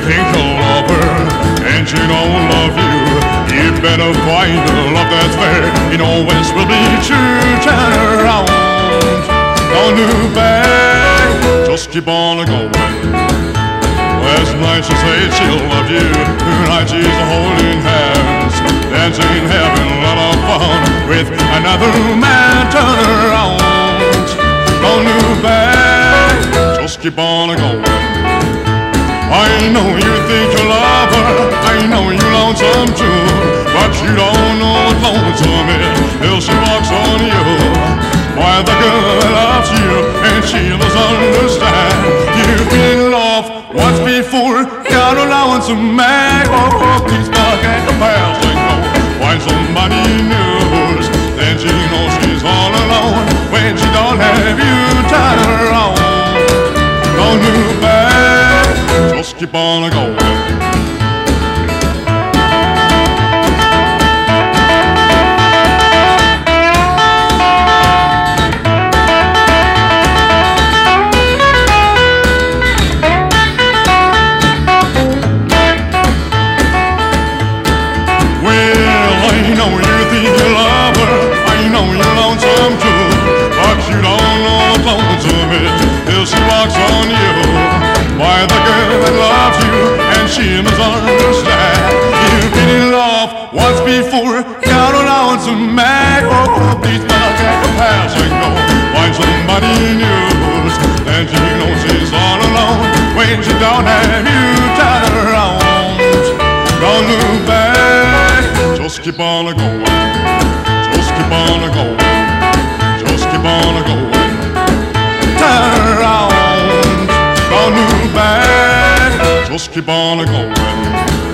think you'll love her and she don't love you, you better find a love that's fair. You know this will be true. Turn around, don't look back, just keep on going. Last night she said she'll love you, tonight she's holding hands, dancing, having a lot of fun with another man. Turn around, don't look back, just keep on going. I know you think you love her, I know you lonesome too, but you don't know what lonesome is till she walks on you. Why the girl loves you and she doesn't understand. You've been in love once before, got allowance to make. Oh, please forget the past and go find somebody new. Then she knows she's all alone when she don't have you. Turn around, don't look back, just keep on going. Till she walks on you. Why the girl that loves you and she misunderstands. You've been in love once before, got allowance to make. Oh, please forget the past and go find somebody new. And she knows she's all alone when she don't have you. Turn around, don't look back, just keep on going, just keep on going, just keep on going. Turn around, don't look back, just keep on going.